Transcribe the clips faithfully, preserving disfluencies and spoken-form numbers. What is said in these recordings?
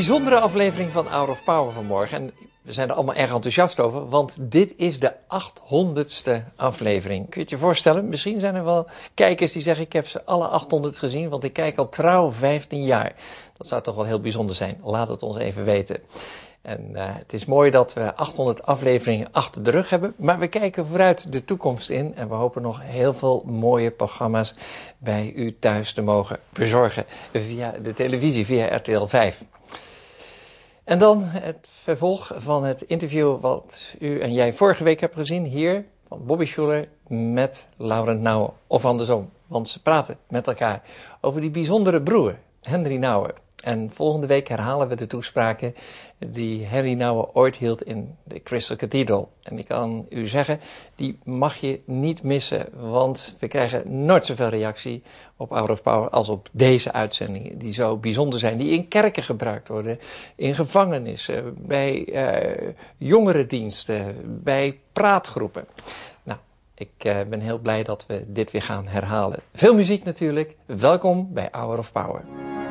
bijzondere aflevering van Hour of Power vanmorgen. En we zijn er allemaal erg enthousiast over, want dit is de achthonderdste aflevering. Kun je het je voorstellen? Misschien zijn er wel kijkers die zeggen, ik heb ze alle achthonderd gezien, want ik kijk al trouw vijftien jaar. Dat zou toch wel heel bijzonder zijn. Laat het ons even weten. En uh, het is mooi dat we achthonderd afleveringen achter de rug hebben, maar we kijken vooruit de toekomst in en we hopen nog heel veel mooie programma's bij u thuis te mogen bezorgen via de televisie, via R T L vijf. En dan het vervolg van het interview wat u en jij vorige week hebt gezien hier van Bobby Schuller met Laurent Nouwen, of andersom, want ze praten met elkaar over die bijzondere broer, Henry Nouwen. En volgende week herhalen we de toespraken die Henry Nouwen ooit hield in de Crystal Cathedral. En ik kan u zeggen, die mag je niet missen, want we krijgen nooit zoveel reactie op Hour of Power als op deze uitzendingen, die zo bijzonder zijn, die in kerken gebruikt worden, in gevangenissen, bij uh, jongerendiensten, bij praatgroepen. Nou, ik uh, ben heel blij dat we dit weer gaan herhalen. Veel muziek natuurlijk. Welkom bij Hour of Power.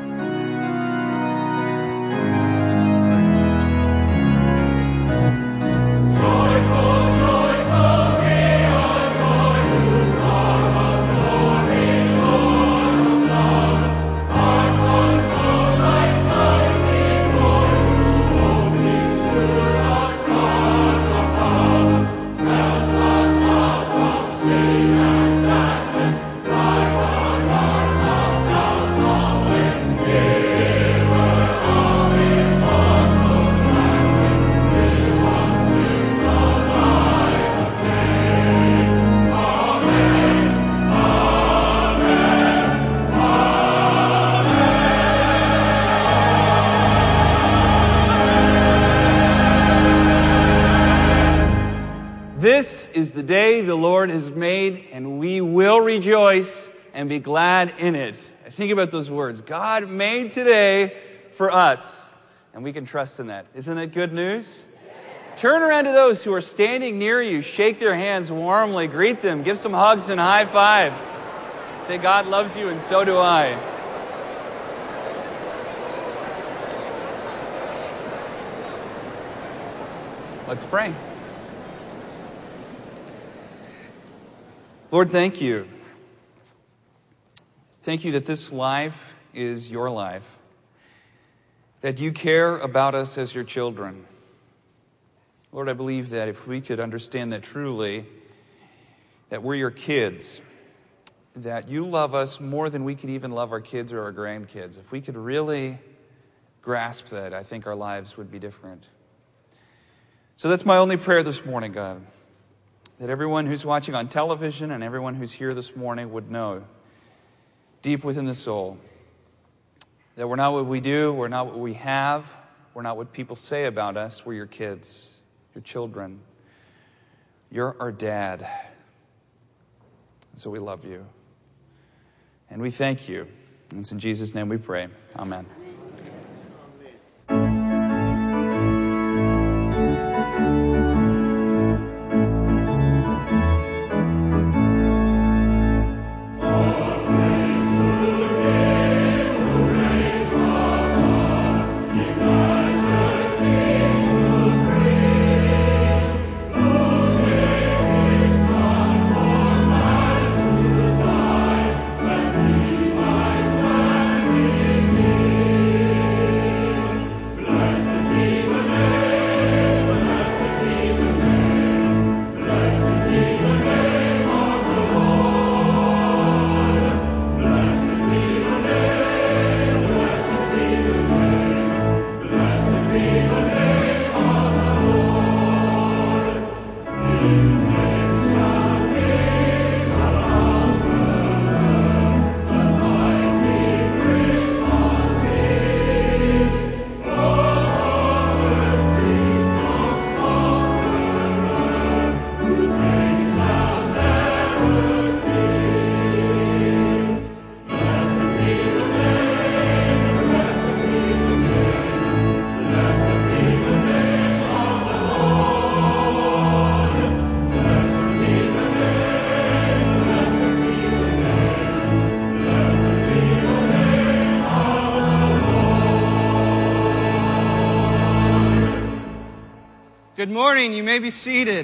This is the day the Lord has made, and we will rejoice and be glad in it. Think about those words. God made today for us, and we can trust in that. Isn't it good news? Turn around to those who are standing near you. Shake their hands warmly. Greet them. Give some hugs and high fives. Say, God loves you, and so do I. Let's pray. Lord, thank you. Thank you that this life is your life, that you care about us as your children. Lord, I believe that if we could understand that truly, that we're your kids, that you love us more than we could even love our kids or our grandkids. If we could really grasp that, I think our lives would be different. So that's my only prayer this morning, God. That everyone who's watching on television and everyone who's here this morning would know deep within the soul that we're not what we do, we're not what we have, we're not what people say about us. We're your kids, your children. You're our dad. And so we love you. And we thank you. And it's in Jesus' name we pray. Amen. Let me Good morning. You may be seated.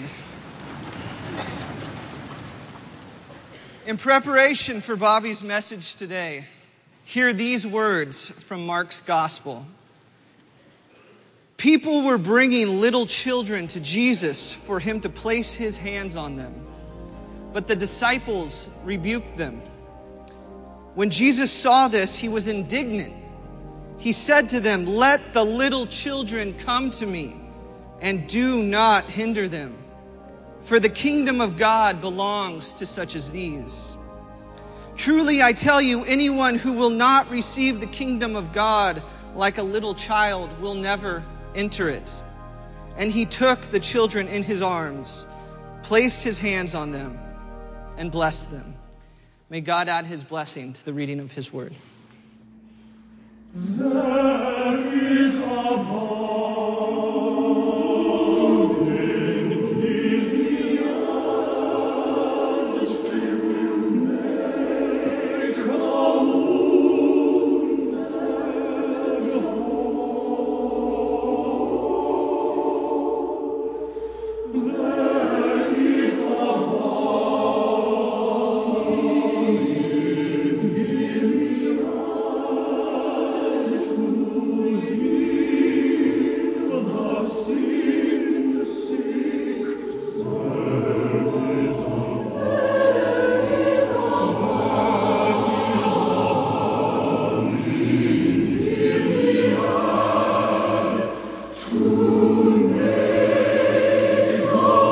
In preparation for Bobby's message today, hear these words from Mark's Gospel. People were bringing little children to Jesus for him to place his hands on them, but the disciples rebuked them. When Jesus saw this, he was indignant. He said to them, "Let the little children come to me, and do not hinder them, for the kingdom of God belongs to such as these. Truly, I tell you, anyone who will not receive the kingdom of God like a little child will never enter it." And he took the children in his arms, placed his hands on them, and blessed them. May God add his blessing to the reading of his word. There is a Make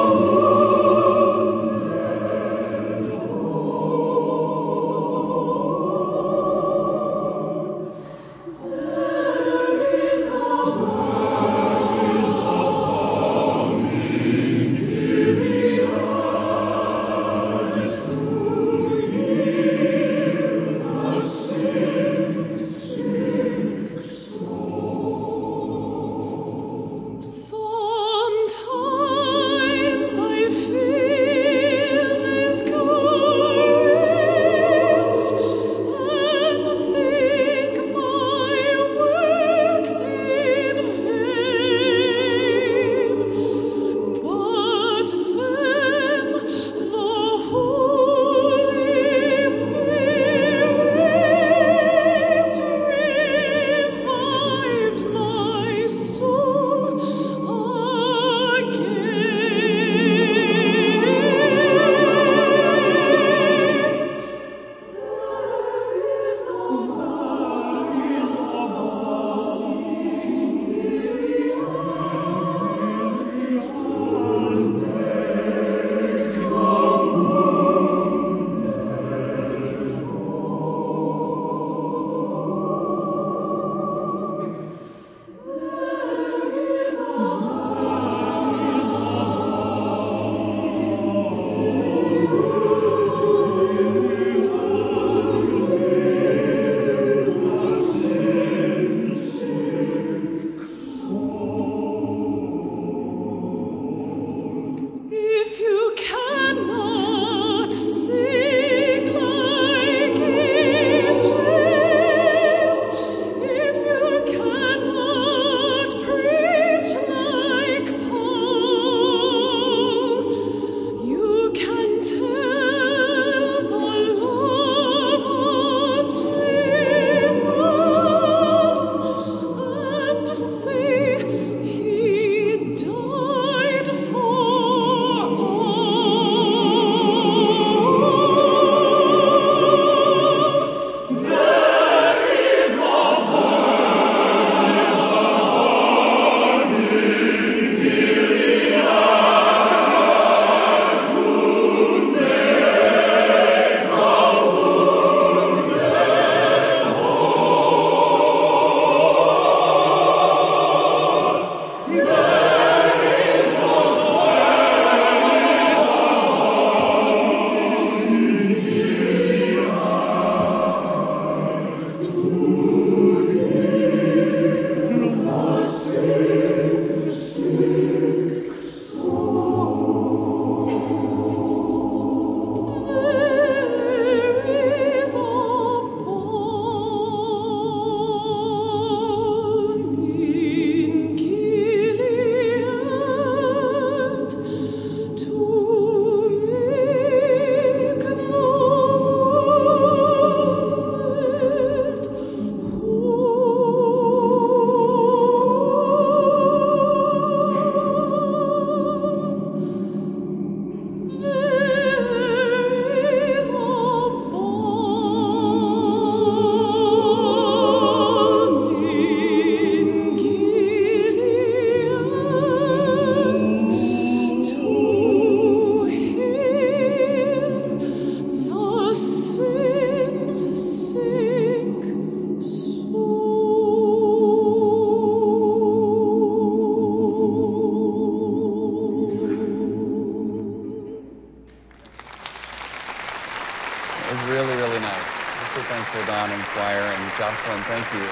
thankful, Don and choir, and Jocelyn, thank you.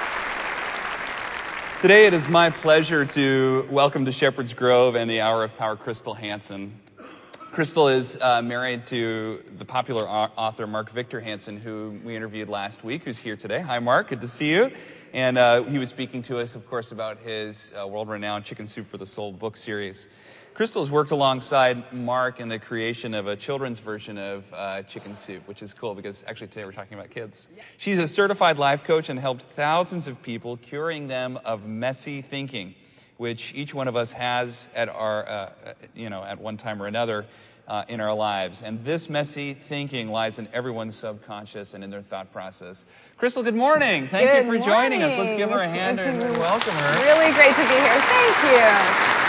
Today it is my pleasure to welcome to Shepherd's Grove and the Hour of Power Crystal Hansen. Crystal is uh, married to the popular author Mark Victor Hansen, who we interviewed last week, who's here today. Hi, Mark. Good to see you. And uh, he was speaking to us, of course, about his uh, world-renowned Chicken Soup for the Soul book series. Crystal has worked alongside Mark in the creation of a children's version of uh, Chicken Soup, which is cool because actually today we're talking about kids. She's a certified life coach and helped thousands of people, curing them of messy thinking, which each one of us has at our, uh, you know, at one time or another uh, in our lives. And this messy thinking lies in everyone's subconscious and in their thought process. Crystal, good morning. Thank good you for morning. joining us. Let's give her a it's, hand it's and really, welcome her. Really great to be here. Thank you.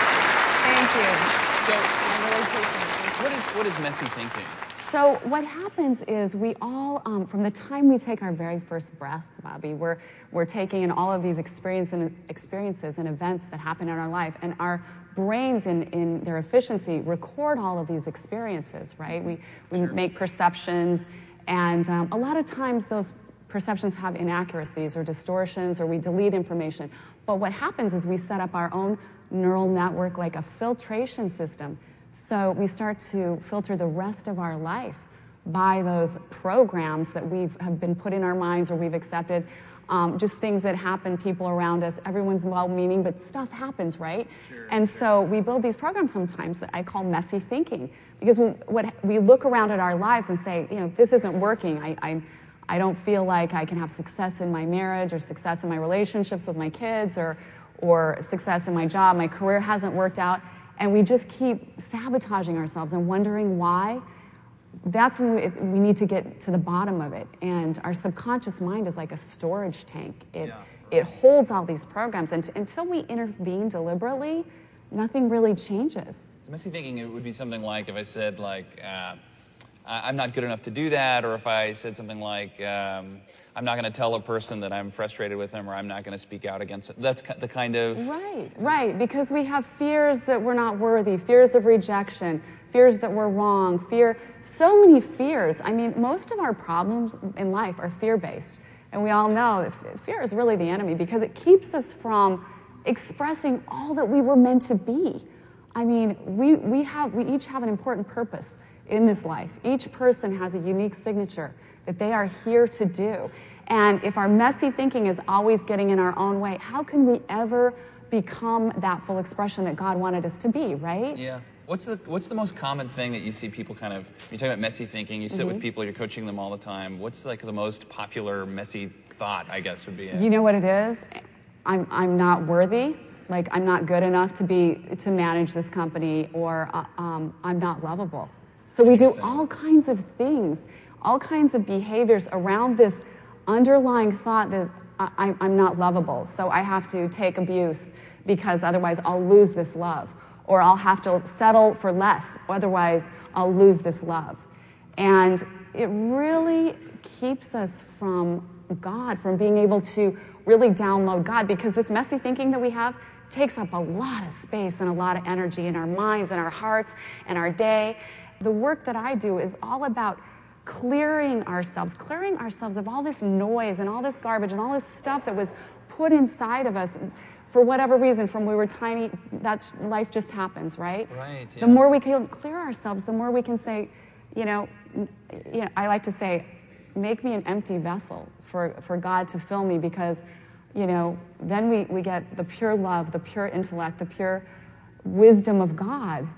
Thank you. So, I really appreciate it. what is what is messy thinking? So what happens is we all, um, from the time we take our very first breath, Bobby, we're we're taking in all of these experience and experiences and events that happen in our life, and our brains, in, in their efficiency, record all of these experiences. Right? We we Sure. make perceptions, and um, a lot of times those perceptions have inaccuracies or distortions, or we delete information. But what happens is we set up our own neural network, like a filtration system. So we start to filter the rest of our life by those programs that we've have been put in our minds or we've accepted. Um, just things that happen, people around us. Everyone's well-meaning, but stuff happens, right? Sure, and sure. so we build these programs sometimes that I call messy thinking, because we, what, we look around at our lives and say, you know, this isn't working. I, I, I don't feel like I can have success in my marriage or success in my relationships with my kids or or success in my job, my career hasn't worked out, and we just keep sabotaging ourselves and wondering why. That's when we, we need to get to the bottom of it. And our subconscious mind is like a storage tank. It, Yeah. it holds all these programs, and t- until we intervene deliberately, nothing really changes. So messy thinking, it would be something like if I said, like, uh, I- I'm not good enough to do that, or if I said something like, um, I'm not going to tell a person that I'm frustrated with them, or I'm not going to speak out against it. That's the kind of... Right, right, because we have fears that we're not worthy, fears of rejection, fears that we're wrong, fear, so many fears. I mean, most of our problems in life are fear-based, and we all know that fear is really the enemy because it keeps us from expressing all that we were meant to be. I mean, we, we, have, we each have an important purpose in this life. Each person has a unique signature that they are here to do. And if our messy thinking is always getting in our own way, how can we ever become that full expression that God wanted us to be, right? Yeah. What's the what's the most common thing that you see people kind of, you talk about messy thinking, you sit Mm-hmm. with people, you're coaching them all the time. What's like the most popular messy thought, I guess, would be it? You know what it is? I'm, I'm not worthy. Like, I'm not good enough to be to manage this company, or uh, um, I'm not lovable. So we do Interesting. all kinds of things, all kinds of behaviors around this underlying thought that I, I'm not lovable, so I have to take abuse because otherwise I'll lose this love, or I'll have to settle for less, otherwise I'll lose this love. And it really keeps us from God, from being able to really download God, because this messy thinking that we have takes up a lot of space and a lot of energy in our minds and our hearts and our day. The work that I do is all about clearing ourselves, clearing ourselves of all this noise and all this garbage and all this stuff that was put inside of us for whatever reason from we were tiny. That life just happens, right? Right, yeah. The more we can clear ourselves, the more we can say, you know, you know, I like to say, make me an empty vessel for, for God to fill me, because, you know, then we, we get the pure love, the pure intellect, the pure wisdom of God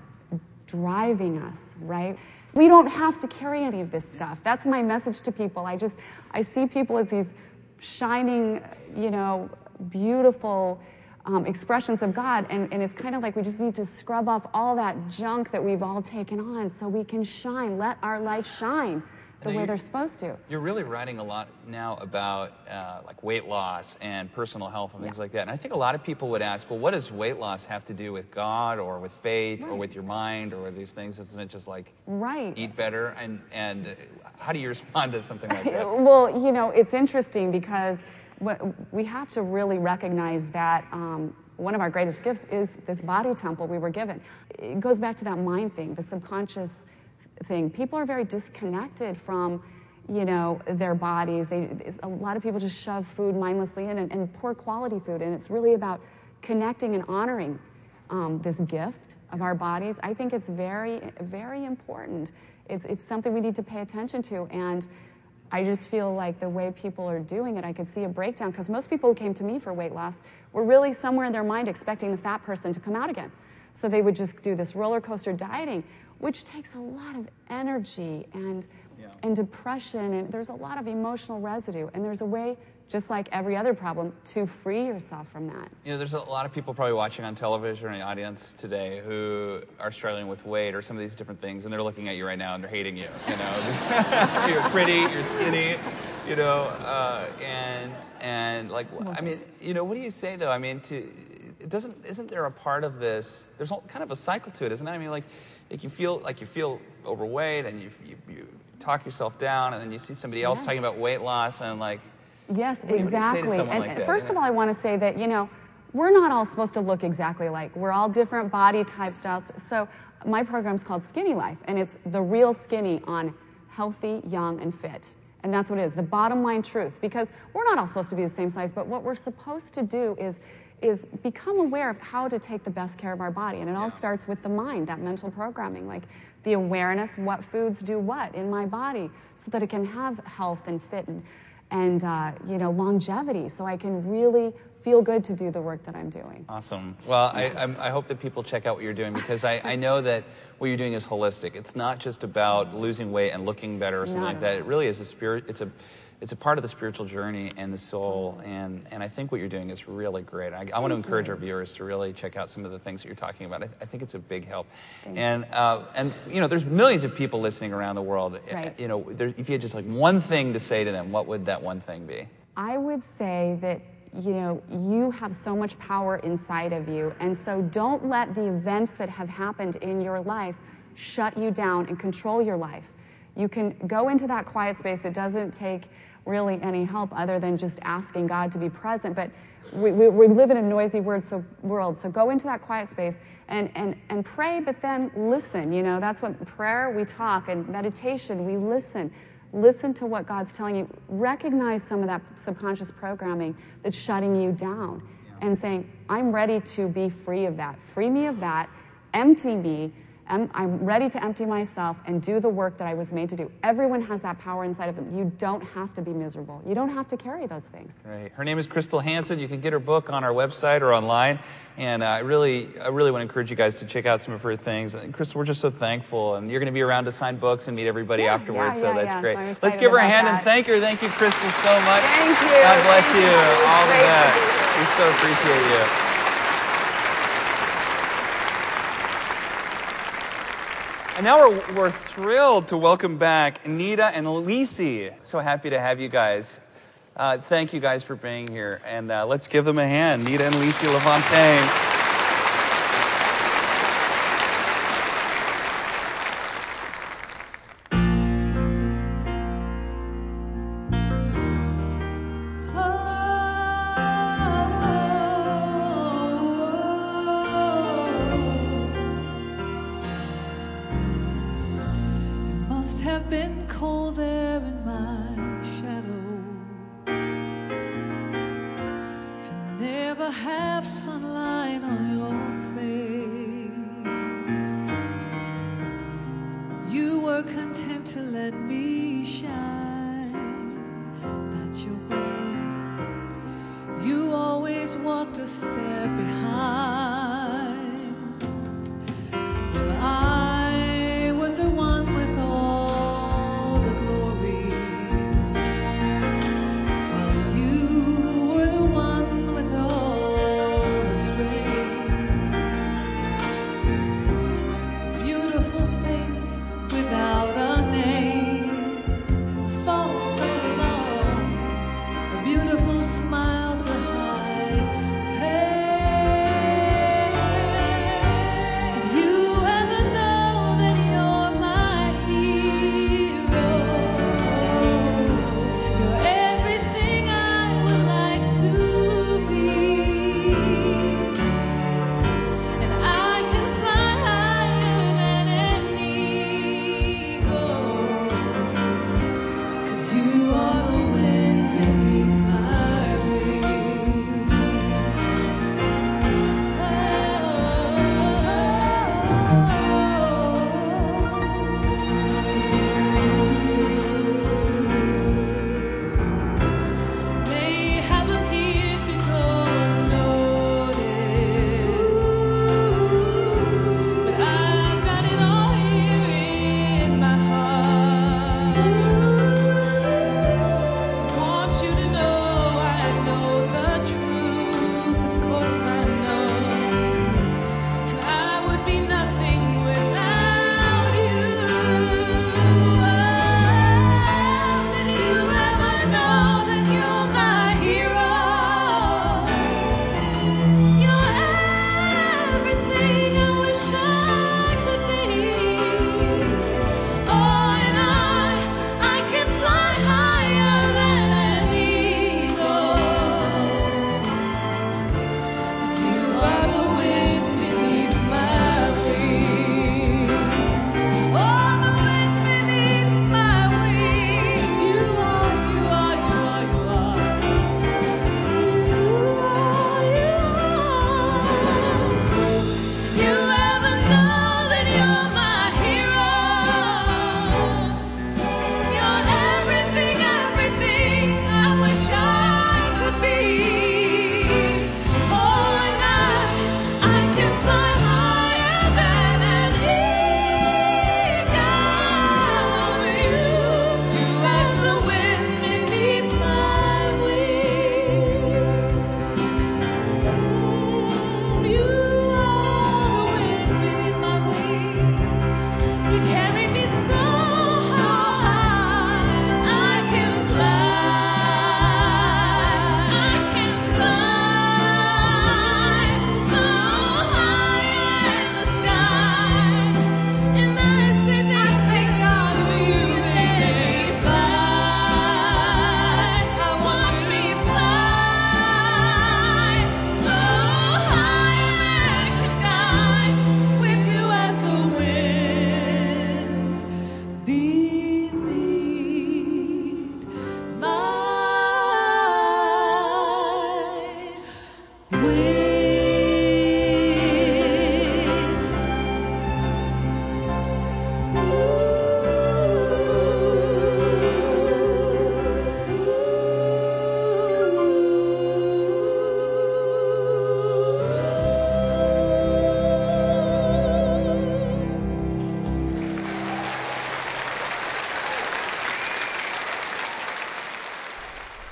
driving us, right? We don't have to carry any of this stuff. That's my message to people. I just, I see people as these shining, you know, beautiful um, expressions of God, and, and it's kind of like we just need to scrub off all that junk that we've all taken on so we can shine, let our light shine the And way you- they're supposed to. You're really writing a lot now about uh, like weight loss and personal health and things Yeah. like that. And I think a lot of people would ask, well, what does weight loss have to do with God or with faith or Right. with your mind or with these things? Isn't it just like Right. eat better? And, and uh, how do you respond to something like that? Well, you know, it's interesting because what we have to really recognize that um, one of our greatest gifts is this body temple we were given. It goes back to that mind thing, the subconscious thing. People are very disconnected from, you know, their bodies. They, a lot of people just shove food mindlessly in, and, and poor quality food, and it's really about connecting and honoring um, this gift of our bodies. I think it's very, very important. It's, it's something we need to pay attention to, and I just feel like the way people are doing it, I could see a breakdown, because most people who came to me for weight loss were really somewhere in their mind expecting the fat person to come out again. So they would just do this roller coaster dieting, which takes a lot of energy and, yeah. and depression, and there's a lot of emotional residue, and there's a way, just like every other problem, to free yourself from that. You know, there's a lot of people probably watching on television or in the audience today who are struggling with weight or some of these different things, and they're looking at you right now and they're hating you. You know, you're pretty, you're skinny, you know, uh, and and like, I mean, you know, what do you say though? I mean, to it doesn't isn't there a part of this? There's kind of a cycle to it, isn't it? I mean, like, like you feel like you feel overweight and you you, you talk yourself down, and then you see somebody else yes. talking about weight loss, and like. Yes, exactly. And like that, first yeah. of all, I want to say that, you know, we're not all supposed to look exactly alike. We're all different body type styles. So my program's called Skinny Life, and it's the real skinny on healthy, young, and fit. And that's what it is, the bottom line truth. Because we're not all supposed to be the same size, but what we're supposed to do is, is become aware of how to take the best care of our body. And it all yeah. starts with the mind, that mental programming, like the awareness, what foods do what in my body, so that it can have health and fit and and uh, you know, longevity, so I can really feel good to do the work that I'm doing. Awesome. Well, I, I'm, I hope that people check out what you're doing, because I, I know that what you're doing is holistic. It's not just about losing weight and looking better or something not like that. It really is a spirit. It's a It's a part of the spiritual journey and the soul, and, and I think what you're doing is really great. I, I want to encourage our viewers to really check out some of the things that you're talking about. I, I think it's a big help. Thank and, uh, and, you know, there's millions of people listening around the world. Right. You know, there, if you had just like one thing to say to them, what would that one thing be? I would say that, you know, you have so much power inside of you, and so don't let the events that have happened in your life shut you down and control your life. You can go into that quiet space. It doesn't take really any help other than just asking God to be present. But we, we, we live in a noisy word, so, world, so go into that quiet space and, and, and pray, but then listen. You know, that's what prayer, we talk, and meditation, we listen. Listen to what God's telling you. Recognize some of that subconscious programming that's shutting you down, yeah. and saying, I'm ready to be free of that. Free me of that. Empty me. I'm ready to empty myself and do the work that I was made to do. Everyone has that power inside of them. You don't have to be miserable. You don't have to carry those things. Right. Her name is Crystal Hanson. You can get her book on our website or online. And uh, I really I really want to encourage you guys to check out some of her things. And Crystal, we're just so thankful. And you're going to be around to sign books and meet everybody yeah, afterwards. Yeah, yeah, so that's yeah. great. So Let's give her a hand that. and thank her. Thank you, Crystal, so much. Thank you. God bless thank you. you. All the best. We so appreciate you. And now we're, we're thrilled to welcome back Nita and Lisi. So happy to have you guys. Uh, thank you guys for being here. And uh, let's give them a hand. Nita and Lisi LaFontaine. Have been cold there in my shadow, to never have sunlight on your face. You were content to let me shine, that's your way. You always walked a step behind. Well, I was the one with all smile to hide pain.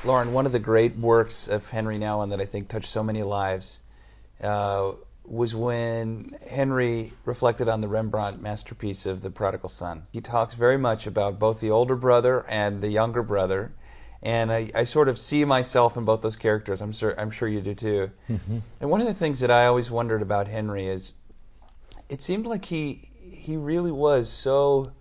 Lauren, one of the great works of Henry Nouwen that I think touched so many lives uh, was when Henry reflected on the Rembrandt masterpiece of The Prodigal Son. He talks very much about both the older brother and the younger brother, and I, I sort of see myself in both those characters. I'm sure, I'm sure you do too. Mm-hmm. And one of the things that I always wondered about Henry is, it seemed like he he really was so.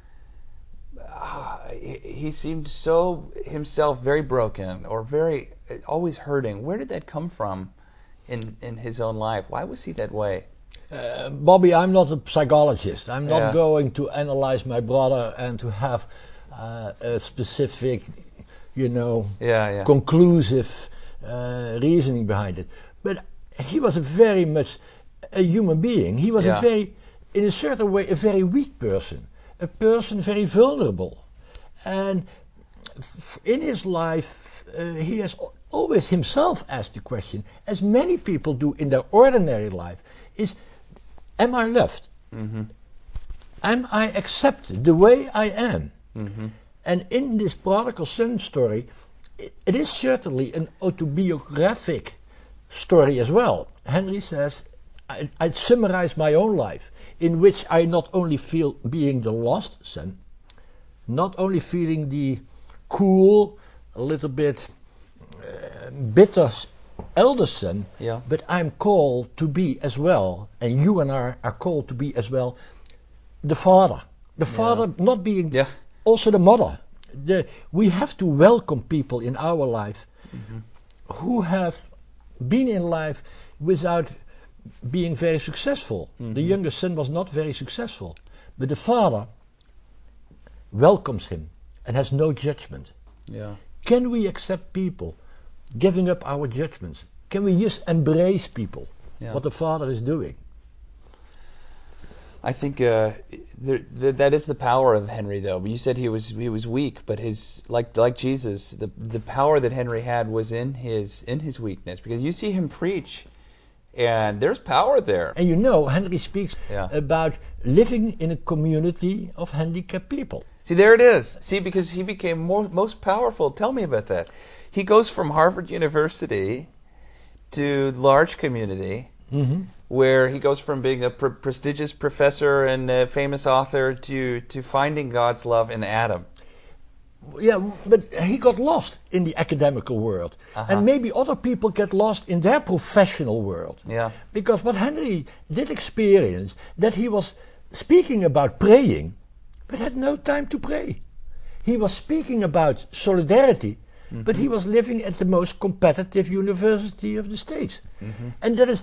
Uh, he, he seemed so himself very broken or very always hurting. Where did that come from in in his own life? Why was he that way? Uh, Bobby, I'm not a psychologist. I'm not Yeah. going to analyze my brother and to have uh, a specific, you know, Yeah, yeah. conclusive uh, reasoning behind it. But he was a very much a human being. He was Yeah. a very, in a certain way, a very weak person. A person very vulnerable. And f- in his life, uh, he has al- always himself asked the question, as many people do in their ordinary life, is, am I loved? Mm-hmm. Am I accepted the way I am? Mm-hmm. And in this prodigal son story, it, it is certainly an autobiographic story as well. Henry says, I, I'd summarize my own life, in which I not only feel being the lost son, not only feeling the cool, a little bit uh, bitter elder son, Yeah. but I'm called to be as well, and you and I are called to be as well, the father. The father not being Yeah. also the mother. The, we have to welcome people in our life mm-hmm. who have been in life without being very successful. Mm-hmm. The younger son was not very successful, but the father welcomes him and has no judgment. Yeah. Can we accept people giving up our judgments? Can we just embrace people, Yeah. what the father is doing? I think uh, there, th- that is the power of Henry, though. You said he was he was weak, but his like like Jesus, the the power that Henry had was in his in his weakness. Because you see him preach, and there's power there. And you know, Henry speaks Yeah. about living in a community of handicapped people. See, there it is. See, because he became more, most powerful. Tell me about that. He goes from Harvard University to large community, mm-hmm. where he goes from being a pr- prestigious professor and a famous author to, to finding God's love in Adam. Yeah, but he got lost in the academical world. Uh-huh. And maybe other people get lost in their professional world. Yeah. Because what Henry did experience, that he was speaking about praying, but had no time to pray. He was speaking about solidarity, mm-hmm. but he was living at the most competitive university of the States. Mm-hmm. And that is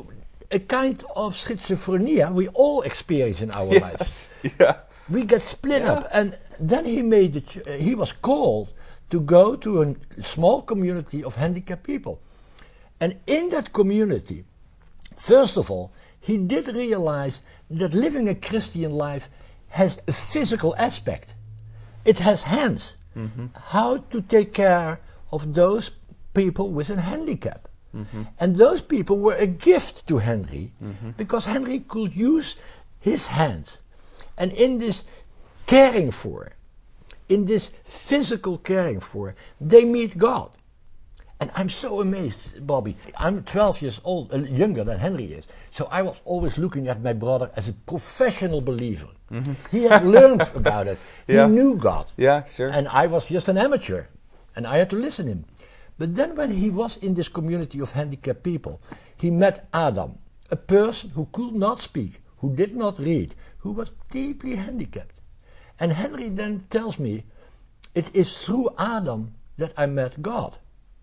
a kind of schizophrenia we all experience in our Yes. lives. Yeah. We get split Yeah. up, and then he made the ch- uh, he was called to go to a small community of handicapped people, and in that community, first of all, he did realize that living a Christian life has a physical aspect. It has hands. Mm-hmm. How to take care of those people with a handicap. Mm-hmm. And those people were a gift to Henry, mm-hmm. because Henry could use his hands. And in this caring for, in this physical caring for, they meet God. And I'm so amazed, Bobby. I'm twelve years old, uh, younger than Henry is. So I was always looking at my brother as a professional believer. Mm-hmm. He had learned about it. Yeah. He knew God. Yeah, sure. And I was just an amateur. And I had to listen to him. But then when he was in this community of handicapped people, he met Adam, a person who could not speak, who did not read, who was deeply handicapped. And Henry then tells me, it is through Adam that I met God.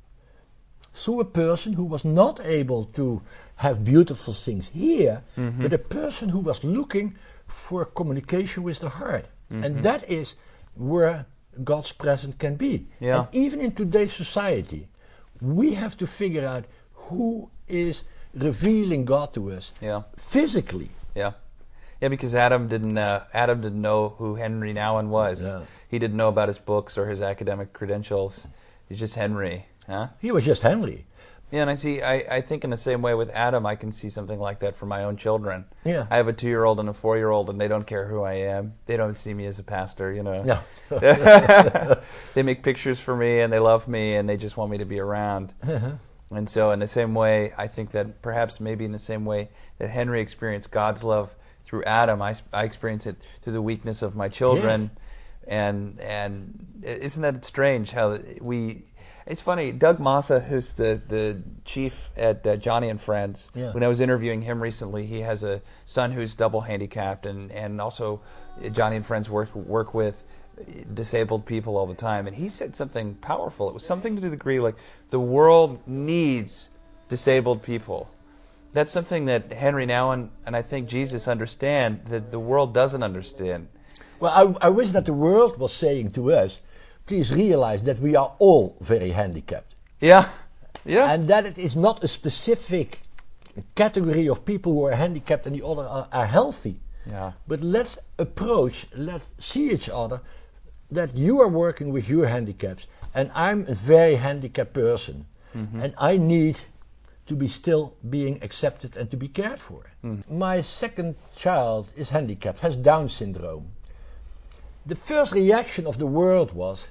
Through a person who was not able to have beautiful things here, mm-hmm. but a person who was looking for communication with the heart. Mm-hmm. And that is where God's presence can be. Yeah. And even in today's society, we have to figure out who is revealing God to us Yeah. physically. Yeah, yeah. Because Adam didn't. Uh, Adam didn't know who Henry Nouwen was. Yeah. He didn't know about his books or his academic credentials. He's just Henry, huh? He was just Henry. Yeah, and I see. I, I think in the same way with Adam, I can see something like that for my own children. Yeah. I have a two-year-old and a four-year-old, and they don't care who I am. They don't see me as a pastor, you know. No. They make pictures for me, and they love me, and they just want me to be around. Uh-huh. And so, in the same way, I think that perhaps maybe in the same way that Henry experienced God's love through Adam, I, I experience it through the weakness of my children. Yes. And and isn't that strange how we? It's funny. Doug Massa, who's the, the chief at uh, Johnny and Friends, Yeah. when I was interviewing him recently, he has a son who's double handicapped, and, and also uh, Johnny and Friends work work with disabled people all the time. And he said something powerful. It was something to the degree like the world needs disabled people. That's something that Henry now and, and I think Jesus understand that the world doesn't understand. Well, I, I wish that the world was saying to us, please realize that we are all very handicapped. Yeah, yeah. And that it is not a specific category of people who are handicapped and the other are, are healthy. Yeah. But let's approach, let's see each other, that you are working with your handicaps and I'm a very handicapped person. Mm-hmm. And I need to be still being accepted and to be cared for. Mm. My second child is handicapped, has Down syndrome. The first reaction of the world was,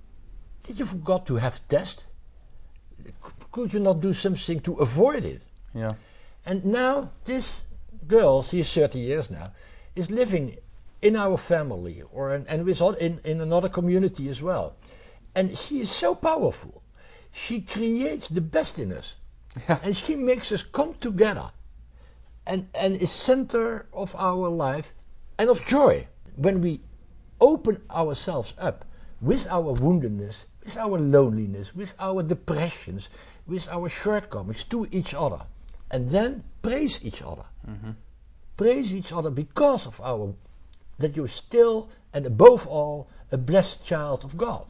did you forget to have tests? Could you not do something to avoid it? Yeah. And now this girl, she is thirty years now, is living in our family or in, and with, in, in another community as well. And she is so powerful. She creates the best in us. Yeah. And she makes us come together and, and is center of our life and of joy. When we open ourselves up with our woundedness, with our loneliness, with our depressions, with our shortcomings to each other, and then praise each other. Mm-hmm. Praise each other because of our, that you're still and above all a blessed child of God.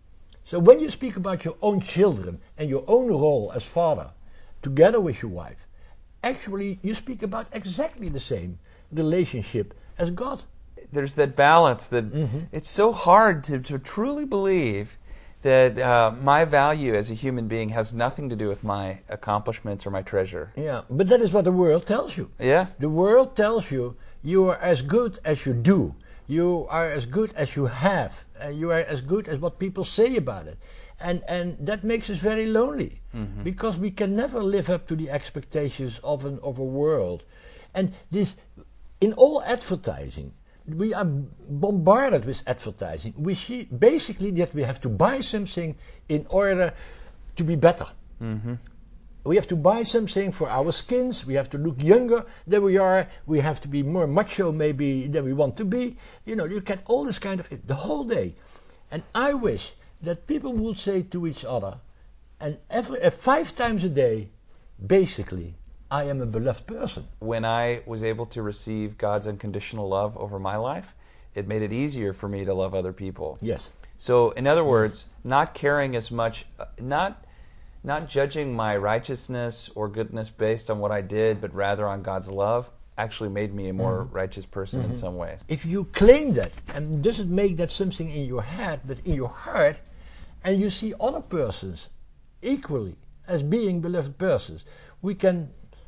So when you speak about your own children and your own role as father, together with your wife, actually you speak about exactly the same relationship as God. There's that balance that Mm-hmm. it's so hard to, to truly believe that uh, my value as a human being has nothing to do with my accomplishments or my treasure. Yeah, but that is what the world tells you. Yeah. The world tells you you are as good as you do. You are as good as you have. And you are as good as what people say about it. And and that makes us very lonely. Mm-hmm. Because we can never live up to the expectations of an of a world. And this, in all advertising, we are bombarded with advertising. We see basically that we have to buy something in order to be better. Mm-hmm. We have to buy something for our skins. We have to look younger than we are. We have to be more macho maybe than we want to be. You know, you get all this kind of it the whole day. And I wish that people would say to each other, and every uh, five times a day, basically, I am a beloved person. When I was able to receive God's unconditional love over my life, it made it easier for me to love other people. Yes. So, in other words, not caring as much, uh, not not judging my righteousness or goodness based on what I did, but rather on God's love, actually made me a more mm-hmm. righteous person mm-hmm. in some ways. If you claim that, and doesn't make that something in your head, but in your heart, and you see other persons equally as being beloved persons, we can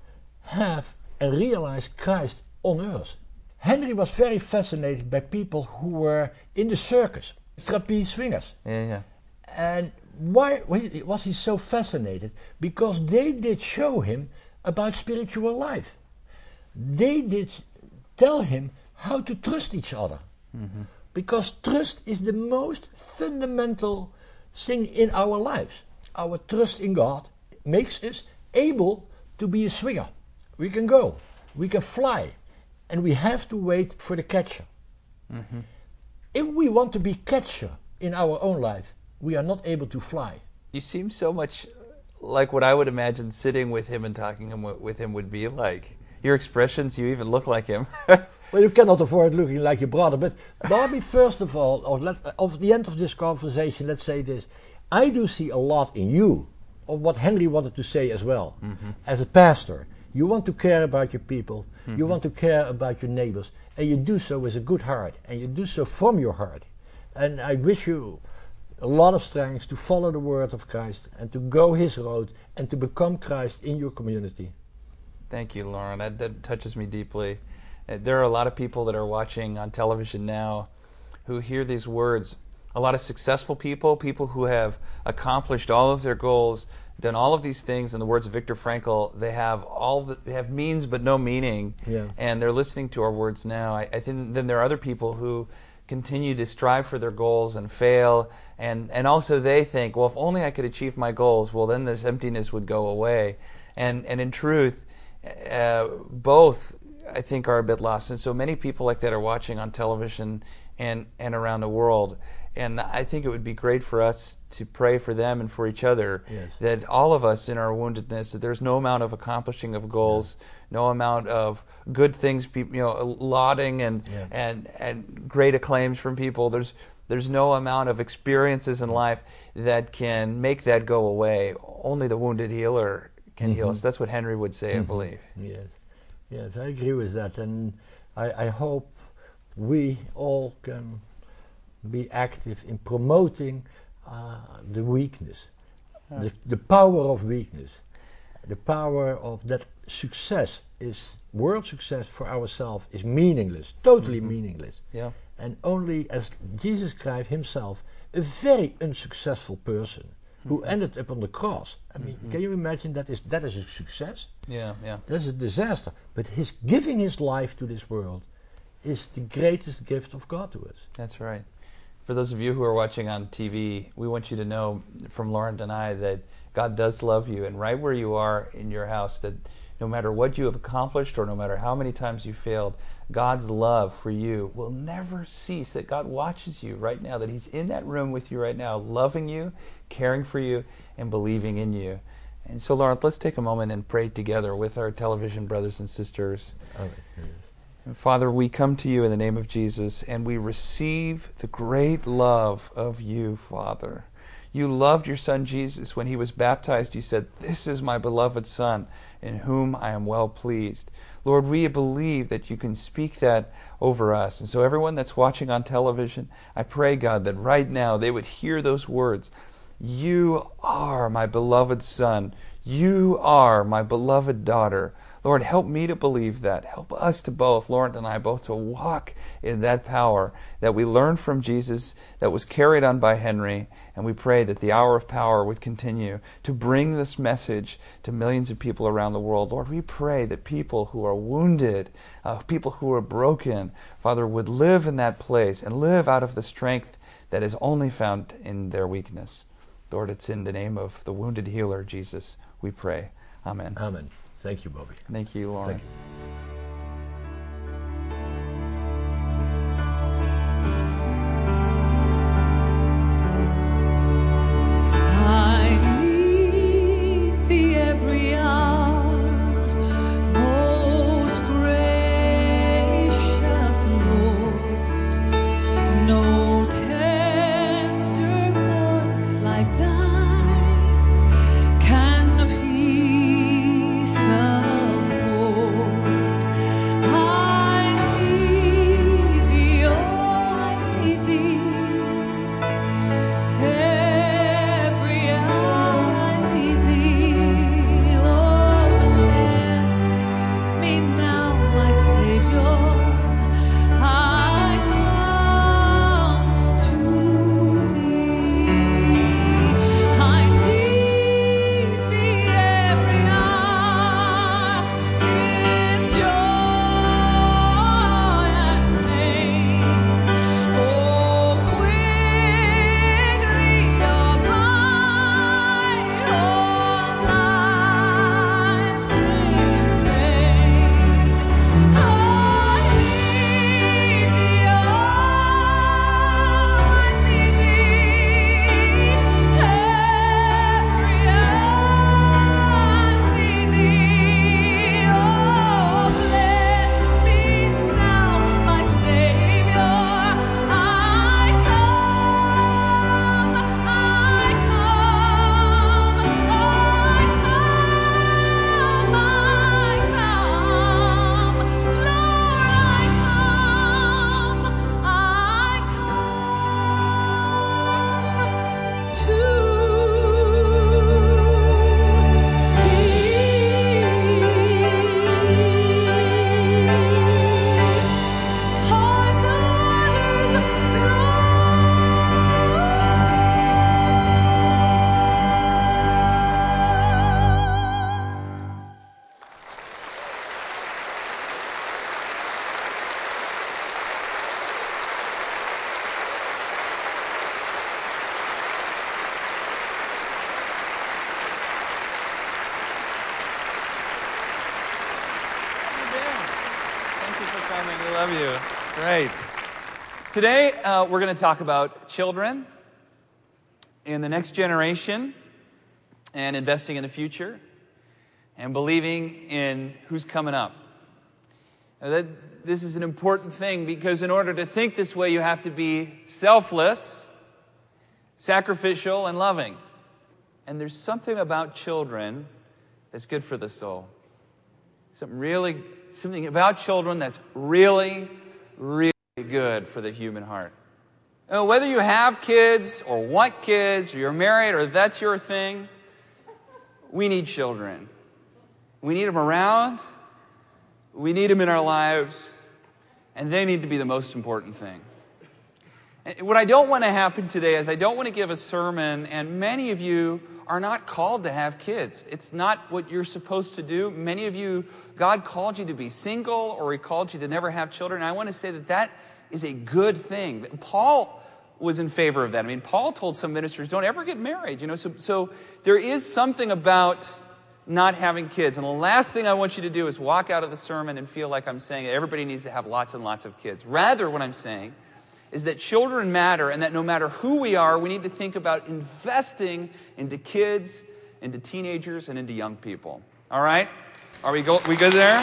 have and realize Christ on earth. Henry was very fascinated by people who were in the circus, trapeze swingers. Yeah, yeah. And why was he so fascinated? Because they did show him about spiritual life. They did tell him how to trust each other. Mm-hmm. Because trust is the most fundamental thing in our lives. Our trust in God makes us able to be a swinger. We can go, we can fly, and we have to wait for the catcher. Mm-hmm. If we want to be catcher in our own life, we are not able to fly. You seem so much like what I would imagine sitting with him and talking with him would be like. Your expressions, you even look like him. Well, you cannot avoid looking like your brother, but Barbie, first of all, or let, of the end of this conversation, let's say this. I do see a lot in you of what Henry wanted to say as well. Mm-hmm. As a pastor, you want to care about your people, mm-hmm. you want to care about your neighbors, and you do so with a good heart, and you do so from your heart. And I wish you a lot of strength to follow the word of Christ and to go his road and to become Christ in your community. Thank you, Lauren. That, that touches me deeply. Uh, there are a lot of people that are watching on television now who hear these words. A lot of successful people, people who have accomplished all of their goals, done all of these things. In the words of Viktor Frankl, they have all the, they have means but no meaning, Yeah. and they're listening to our words now. I, I think then there are other people who continue to strive for their goals and fail, and and also they think, well, if only I could achieve my goals, well, then this emptiness would go away. And and in truth, uh, both I think are a bit lost. And so many people like that are watching on television and and around the world. And I think it would be great for us to pray for them and for each other, Yes. that all of us in our woundedness, that there's no amount of accomplishing of goals, no amount of good things, peop- you know, lauding and Yeah. and and great acclaims from people. There's there's no amount of experiences in life that can make that go away. Only the wounded healer can heal us. That's what Henry would say, I believe. Yes, yes, I agree with that, and I, I hope we all can be active in promoting uh, the weakness, the, the power of weakness, the power of that success is, world success for ourselves is meaningless, totally meaningless. Yeah. And only as Jesus Christ himself, a very unsuccessful person who ended up on the cross. I mean, can you imagine that is that is a success? Yeah, yeah. That's a disaster. But his giving his life to this world is the greatest gift of God to us. That's right. For those of you who are watching on T V, we want you to know from Lauren and I that God does love you, and right where you are in your house, that no matter what you have accomplished or no matter how many times you failed, God's love for you will never cease, that God watches you right now, that he's in that room with you right now, loving you, caring for you, and believing in you. And so, Lauren, let's take a moment and pray together with our television brothers and sisters. All right, yes. And Father, we come to you in the name of Jesus, and we receive the great love of you, Father. You loved your Son Jesus. When he was baptized, you said, "This is my beloved Son, in whom I am well pleased." Lord, we believe that you can speak that over us. And so everyone that's watching on television, I pray, God, that right now they would hear those words. You are my beloved Son. You are my beloved daughter. Lord, help me to believe that. Help us to both, Lauren and I, both to walk in that power that we learned from Jesus, that was carried on by Henry. And we pray that the hour of power would continue to bring this message to millions of people around the world. Lord, we pray that people who are wounded, uh, people who are broken, Father, would live in that place and live out of the strength that is only found in their weakness. Lord, it's in the name of the wounded healer, Jesus, we pray. Amen. Amen. Thank you, Bobby. Thank you, Lauren. Thank you. I need thee every hour, most gracious Lord. No tender voice like thine can the peace afford. Love you. Great. Today, uh, we're going to talk about children in the next generation and investing in the future and believing in who's coming up. Now that, this is an important thing because in order to think this way, you have to be selfless, sacrificial, and loving. And there's something about children that's good for the soul. Something really, something about children that's really, really good for the human heart. Now, whether you have kids or want kids or you're married or that's your thing, we need children. We need them around. We need them in our lives. And they need to be the most important thing. And what I don't want to happen today is I don't want to give a sermon, and many of you are not called to have kids. It's not what you're supposed to do. Many of you, God called you to be single or He called you to never have children. And I want to say that that is a good thing. Paul was in favor of that. I mean, Paul told some ministers, don't ever get married. You know, so, so there is something about not having kids. And the last thing I want you to do is walk out of the sermon and feel like I'm saying everybody needs to have lots and lots of kids. Rather, what I'm saying is that children matter, and that no matter who we are, we need to think about investing into kids, into teenagers, and into young people. All right? Are we, go, we good there?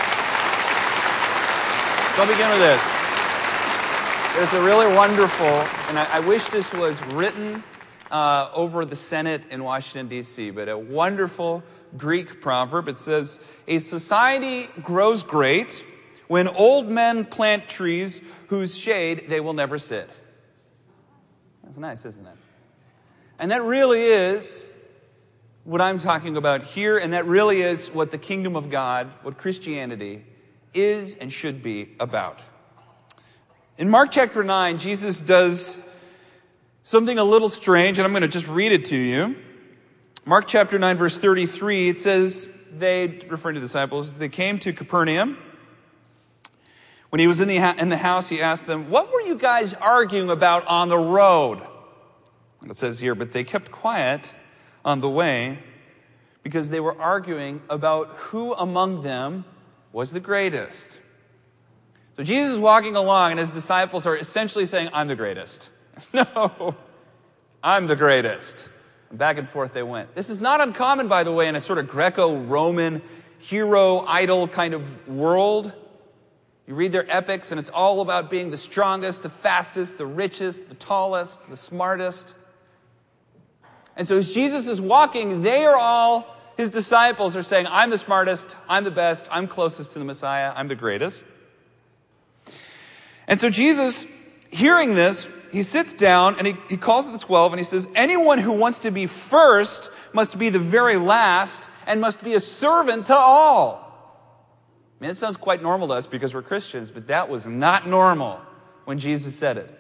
So I'll begin with this. There's a really wonderful, and I, I wish this was written uh, over the Senate in Washington, D C, but a wonderful Greek proverb. It says, a society grows great when old men plant trees whose shade they will never sit. That's nice, isn't it? And that really is what I'm talking about here, and that really is what the kingdom of God, what Christianity is and should be about. In Mark chapter nine, Jesus does something a little strange, and I'm going to just read it to you. Mark chapter nine, verse thirty-three, it says, they, referring to the disciples, they came to Capernaum. When he was in the, in the house, he asked them, what were you guys arguing about on the road? And it says here, but they kept quiet on the way because they were arguing about who among them was the greatest. So Jesus is walking along and his disciples are essentially saying, I'm the greatest. No, I'm the greatest. And back and forth they went. This is not uncommon, by the way, in a sort of Greco-Roman hero idol kind of world. You read their epics and it's all about being the strongest, the fastest, the richest, the tallest, the smartest. And so as Jesus is walking, they are all, his disciples are saying, I'm the smartest, I'm the best, I'm closest to the Messiah, I'm the greatest. And so Jesus, hearing this, he sits down and he, he calls the twelve and he says, anyone who wants to be first must be the very last and must be a servant to all. I mean, it sounds quite normal to us because we're Christians, but that was not normal when Jesus said it.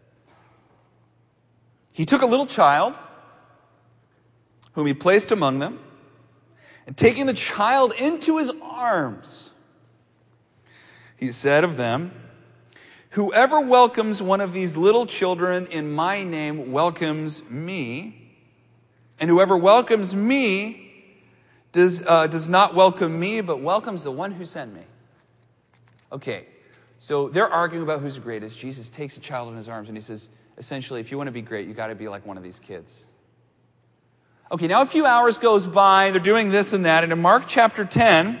He took a little child whom he placed among them, and taking the child into his arms, he said of them, whoever welcomes one of these little children in my name welcomes me, and whoever welcomes me does, uh, does not welcome me, but welcomes the one who sent me. Okay, so they're arguing about who's the greatest. Jesus takes a child in his arms and he says, essentially, if you want to be great, you got to be like one of these kids. Okay, now a few hours goes by, they're doing this and that, and in Mark chapter ten,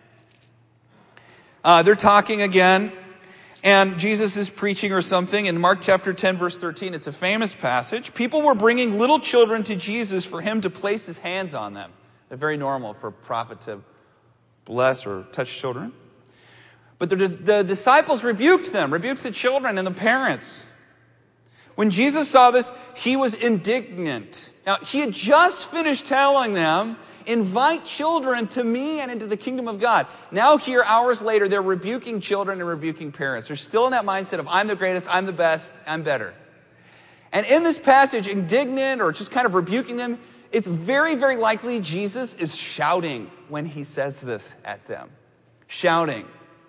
uh, they're talking again, and Jesus is preaching or something. In Mark chapter ten, verse thirteen, it's a famous passage. People were bringing little children to Jesus for him to place his hands on them. It's very normal for a prophet to bless or touch children. But the, the disciples rebuked them, rebuked the children and the parents. When Jesus saw this, he was indignant. Now, he had just finished telling them, invite children to me and into the kingdom of God. Now here, hours later, they're rebuking children and rebuking parents. They're still in that mindset of, I'm the greatest, I'm the best, I'm better. And in this passage, indignant or just kind of rebuking them, it's very, very likely Jesus is shouting when he says this at them. Shouting.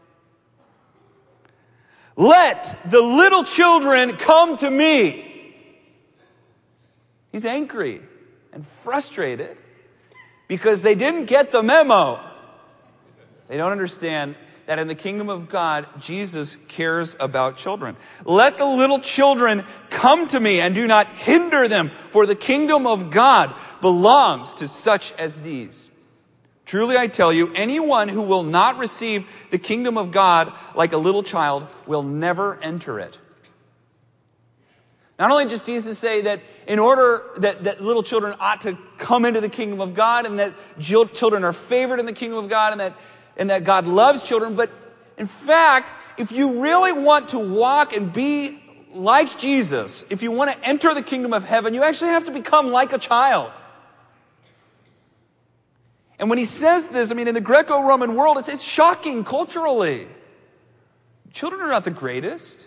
Let the little children come to me. He's angry and frustrated because they didn't get the memo. They don't understand that in the kingdom of God, Jesus cares about children. Let the little children come to me and do not hinder them, for the kingdom of God belongs to such as these. Truly I tell you, anyone who will not receive the kingdom of God like a little child will never enter it. Not only does Jesus say that in order that, that little children ought to come into the kingdom of God, and that children are favored in the kingdom of God, and that, and that God loves children, but in fact, if you really want to walk and be like Jesus, if you want to enter the kingdom of heaven, you actually have to become like a child. And when he says this, I mean, in the Greco-Roman world, it's, it's shocking culturally. Children are not the greatest.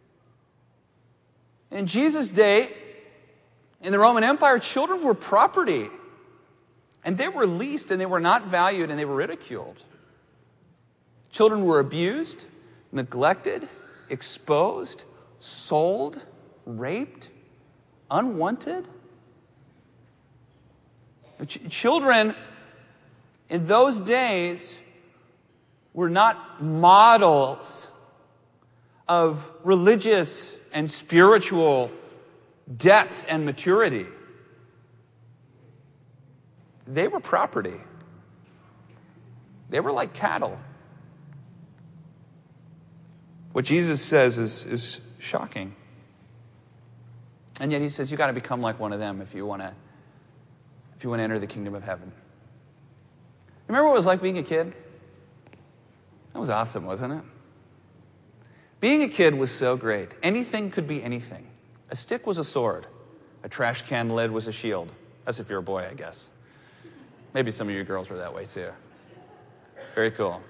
In Jesus' day, in the Roman Empire, children were property. And they were leased, and they were not valued, and they were ridiculed. Children were abused, neglected, exposed, sold, raped, unwanted. Ch- children in those days were not models of religious and spiritual depth and maturity. They were property. They were like cattle. What Jesus says is, is shocking. And yet he says, you got to become like one of them if you want to if you want to enter the kingdom of heaven. Remember what it was like being a kid? That was awesome, wasn't it? Being a kid was so great. Anything could be anything. A stick was a sword. A trash can lid was a shield. That's if you're a boy, I guess. Maybe some of you girls were that way too. Very cool.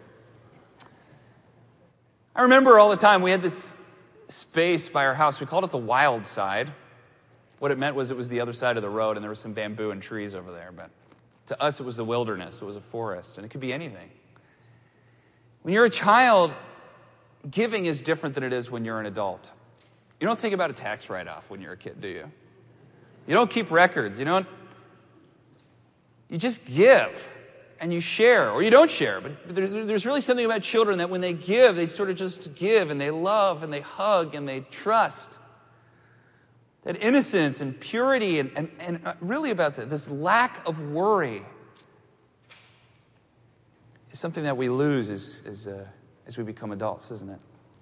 I remember all the time we had this space by our house. We called it the wild side. What it meant was it was the other side of the road, and there was some bamboo and trees over there. But to us, it was the wilderness. It was a forest, and it could be anything. When you're a child, giving is different than it is when you're an adult. You don't think about a tax write-off when you're a kid, do you? You don't keep records. You don't. You just give, and you share, or you don't share. But there's really something about children that when they give, they sort of just give, and they love, and they hug, and they trust. That innocence and purity, and, and, and really about this lack of worry is something that we lose as, as, uh, as we become adults, isn't it?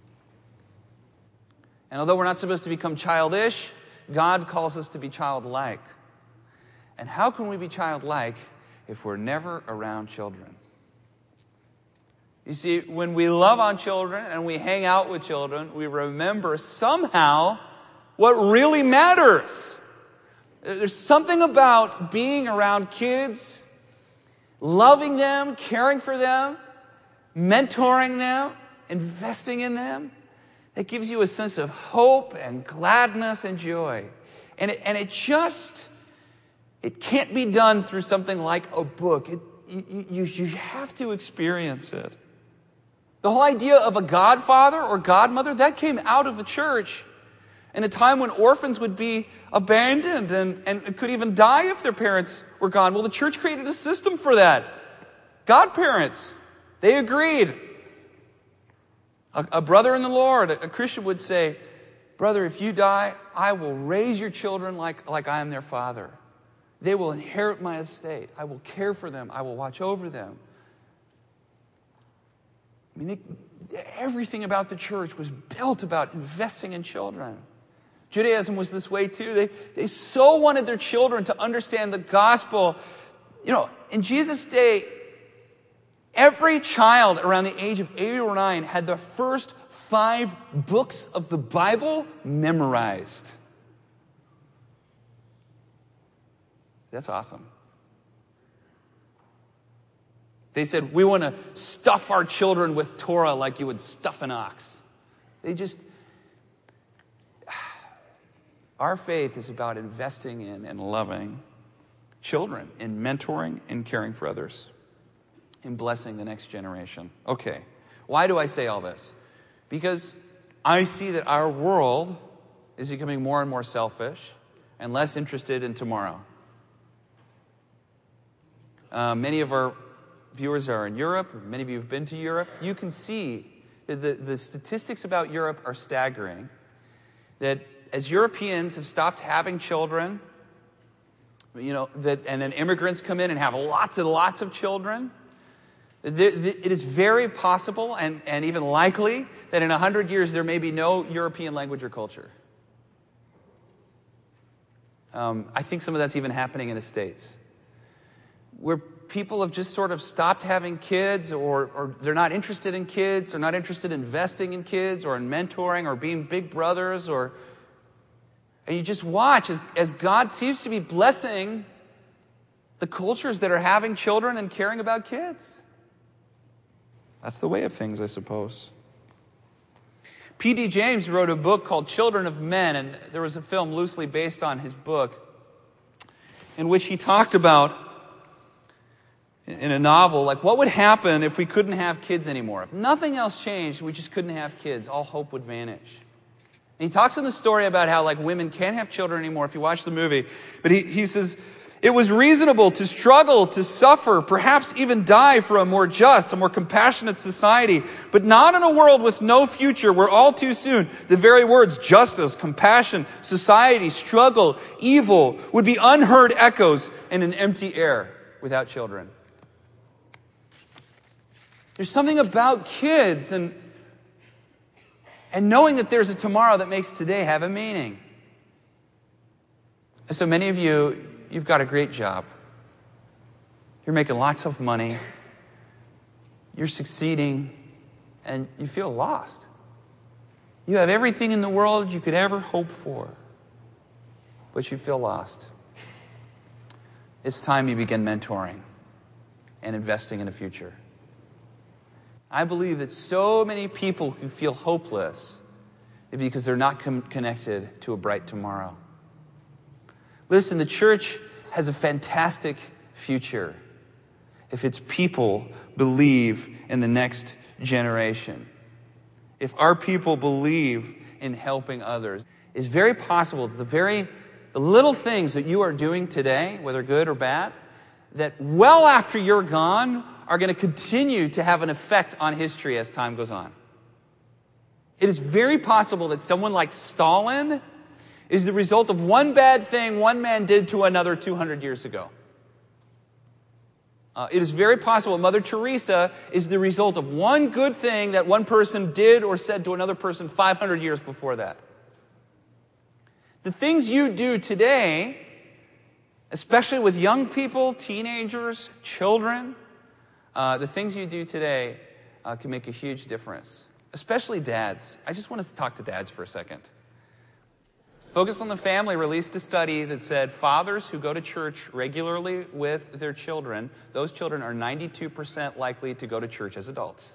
And although we're not supposed to become childish, God calls us to be childlike. And how can we be childlike if we're never around children? You see, when we love on children and we hang out with children, we remember somehow what really matters. There's something about being around kids, loving them, caring for them, mentoring them, investing in them, that gives you a sense of hope and gladness and joy. And it, and it just, it can't be done through something like a book. It, you, you, you have to experience it. The whole idea of a godfather or godmother, that came out of the church in a time when orphans would be abandoned and, and could even die if their parents were gone. Well, the church created a system for that. Godparents, they agreed. A, a brother in the Lord, a, a Christian would say, brother, if you die, I will raise your children like, like I am their father. They will inherit my estate. I will care for them. I will watch over them. I mean, they, everything about the church was built about investing in children. Judaism was this way too. They, they so wanted their children to understand the gospel. You know, in Jesus' day, every child around the age of eight or nine had the first five books of the Bible memorized. That's awesome. They said, we want to stuff our children with Torah like you would stuff an ox. They just... Our faith is about investing in and loving children, in mentoring, in caring for others, in blessing the next generation. Okay, why do I say all this? Because I see that our world is becoming more and more selfish and less interested in tomorrow. Uh, many of our viewers are in Europe, many of you have been to Europe, you can see that the, the statistics about Europe are staggering. That as Europeans have stopped having children, you know, that, and then immigrants come in and have lots and lots of children, the, the, it is very possible and, and even likely that in a hundred years there may be no European language or culture. Um, I think some of that's even happening in the States, where people have just sort of stopped having kids, or, or they're not interested in kids, or not interested in investing in kids, or in mentoring, or being big brothers, or and you just watch as, as God seems to be blessing the cultures that are having children and caring about kids. That's the way of things, I suppose. P D James wrote a book called Children of Men, and there was a film loosely based on his book in which he talked about, in a novel, like what would happen if we couldn't have kids anymore? If nothing else changed, we just couldn't have kids. All hope would vanish. And he talks in the story about how like women can't have children anymore if you watch the movie. But he, he says, it was reasonable to struggle, to suffer, perhaps even die for a more just, a more compassionate society, but not in a world with no future where all too soon the very words justice, compassion, society, struggle, evil would be unheard echoes in an empty air without children. There's something about kids and, and knowing that there's a tomorrow that makes today have a meaning. And so many of you, you've got a great job. You're making lots of money. You're succeeding, and you feel lost. You have everything in the world you could ever hope for, but you feel lost. It's time you begin mentoring and investing in the future. I believe that so many people who feel hopeless is because they're not com- connected to a bright tomorrow. Listen, the church has a fantastic future if its people believe in the next generation. If our people believe in helping others, it's very possible that the very the little things that you are doing today, whether good or bad, that well after you're gone are going to continue to have an effect on history as time goes on. It is very possible that someone like Stalin is the result of one bad thing one man did to another two hundred years ago. Uh, it is very possible Mother Teresa is the result of one good thing that one person did or said to another person five hundred years before that. The things you do today, especially with young people, teenagers, children, uh, the things you do today uh, can make a huge difference, especially dads. I just want us to talk to dads for a second. Focus on the Family released a study that said fathers who go to church regularly with their children, those children are ninety-two percent likely to go to church as adults.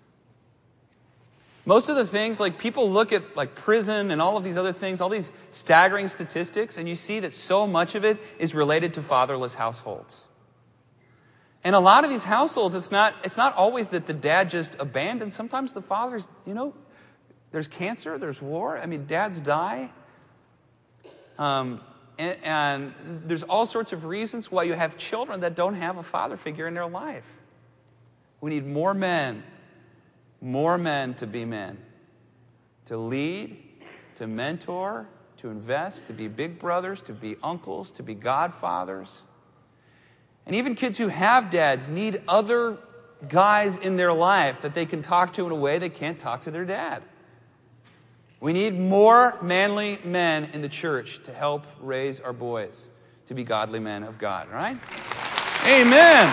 Most of the things, like people look at like prison and all of these other things, all these staggering statistics, and you see that so much of it is related to fatherless households. And a lot of these households, it's not, it's not always that the dad just abandoned. Sometimes the fathers, you know, there's cancer, there's war. I mean, dads die. Um, and, and there's all sorts of reasons why you have children that don't have a father figure in their life. We need more men, more men to be men, to lead, to mentor, to invest, to be big brothers, to be uncles, to be godfathers. And even kids who have dads need other guys in their life that they can talk to in a way they can't talk to their dad. We need more manly men in the church to help raise our boys to be godly men of God, right? Amen.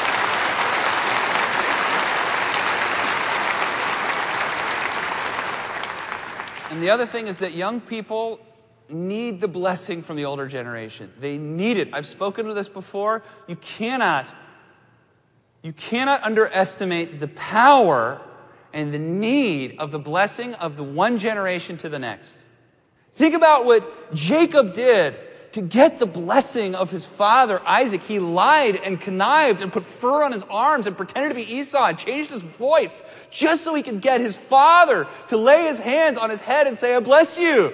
And the other thing is that young people need the blessing from the older generation. They need it. I've spoken to this before. You cannot, you cannot underestimate the power and the need of the blessing of the one generation to the next. Think about what Jacob did to get the blessing of his father, Isaac. He lied and connived and put fur on his arms and pretended to be Esau and changed his voice just so he could get his father to lay his hands on his head and say, I bless you.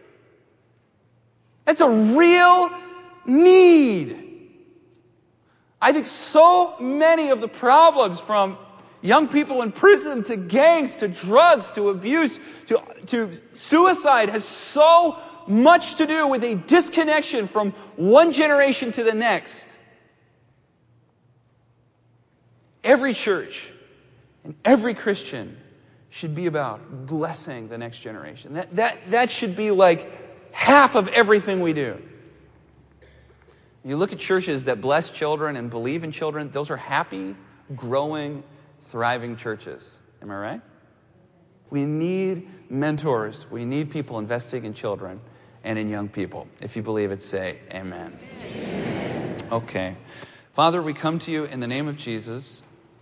That's a real need. I think so many of the problems, from young people in prison to gangs to drugs to abuse to, to suicide, has so much to do with a disconnection from one generation to the next. Every church and every Christian should be about blessing the next generation. That, that, that should be like half of everything we do. You look at churches that bless children and believe in children, those are happy, growing, thriving churches. Am I right? We need mentors. We need people investing in children and in young people. If you believe it, say amen. Amen. Okay. Father, we come to you in the name of Jesus.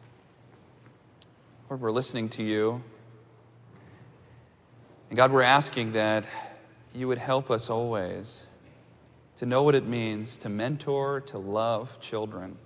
Lord, we're listening to you. And God, we're asking that you would help us always to know what it means to mentor, to love children.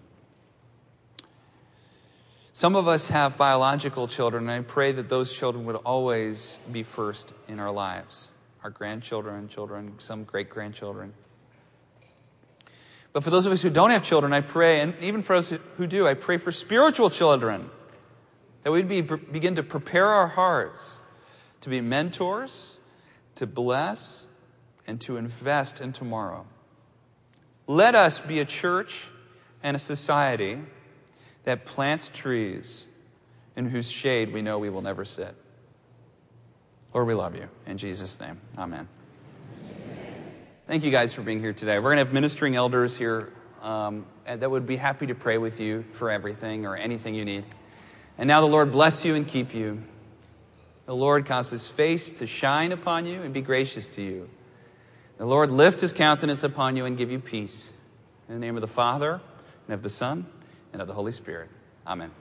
Some of us have biological children, and I pray that those children would always be first in our lives. Our grandchildren, children, some great-grandchildren. But for those of us who don't have children, I pray, and even for us who do, I pray for spiritual children, that we'd be, begin to prepare our hearts to be mentors, to bless, and to invest in tomorrow. Let us be a church and a society that plants trees in whose shade we know we will never sit. Lord, we love you. In Jesus' name, amen. Thank you guys for being here today. We're going to have ministering elders here um, that would be happy to pray with you for everything or anything you need. And now the Lord bless you and keep you. The Lord cause his face to shine upon you and be gracious to you. The Lord lift his countenance upon you and give you peace. In the name of the Father, and of the Son, and of the Holy Spirit. Amen.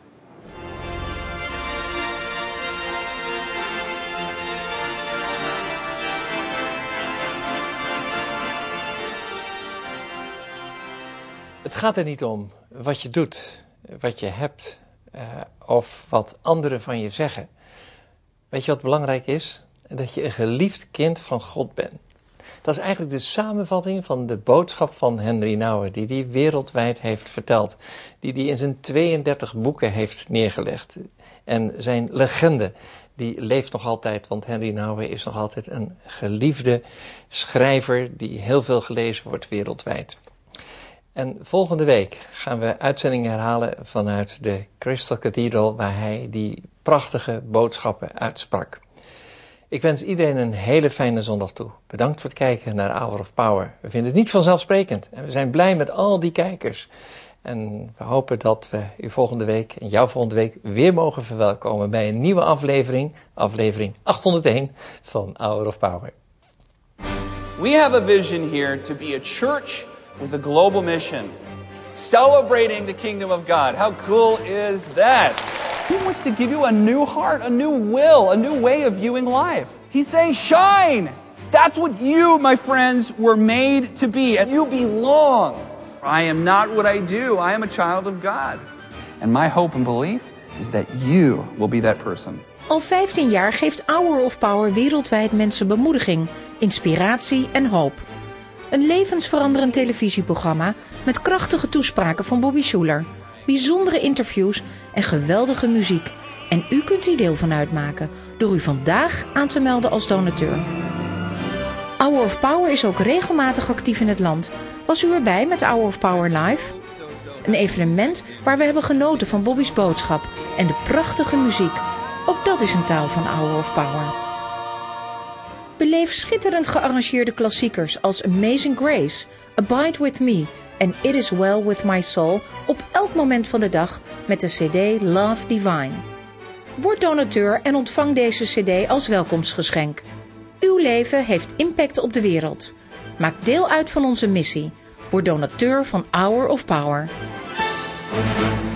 Het gaat er niet om wat je doet, wat je hebt, uh, of wat anderen van je zeggen. Weet je wat belangrijk is? Dat je een geliefd kind van God bent. Dat is eigenlijk de samenvatting van de boodschap van Henry Nouwen, die hij wereldwijd heeft verteld. Die hij in zijn tweeëndertig boeken heeft neergelegd. En zijn legende, die leeft nog altijd, want Henry Nouwen is nog altijd een geliefde schrijver die heel veel gelezen wordt wereldwijd. En volgende week gaan we uitzendingen herhalen vanuit de Crystal Cathedral, waar hij die prachtige boodschappen uitsprak. Ik wens iedereen een hele fijne zondag toe. Bedankt voor het kijken naar Hour of Power. We vinden het niet vanzelfsprekend en we zijn blij met al die kijkers. En we hopen dat we u volgende week en jou volgende week weer mogen verwelkomen bij een nieuwe aflevering, aflevering achthonderdéén van Hour of Power. We have a vision here to be a church with a global mission, celebrating the kingdom of God. How cool is that? He wants to give you a new heart, a new will, a new way of viewing life. He's saying, shine! That's what you, my friends, were made to be, and you belong. I am not what I do. I am a child of God. And my hope and belief is that you will be that person. Al vijftien jaar geeft Hour of Power wereldwijd mensen bemoediging, inspiratie en hoop. Een levensveranderend televisieprogramma met krachtige toespraken van Bobby Schuller, bijzondere interviews en geweldige muziek. En u kunt hier deel van uitmaken door u vandaag aan te melden als donateur. Hour of Power is ook regelmatig actief in het land. Was u erbij met Hour of Power Live? Een evenement waar we hebben genoten van Bobby's boodschap en de prachtige muziek. Ook dat is een taal van Hour of Power. Beleef schitterend gearrangeerde klassiekers als Amazing Grace, Abide With Me en It Is Well With My Soul op elk moment van de dag met de cd Love Divine. Word donateur en ontvang deze cd als welkomstgeschenk. Uw leven heeft impact op de wereld. Maak deel uit van onze missie. Word donateur van Hour of Power.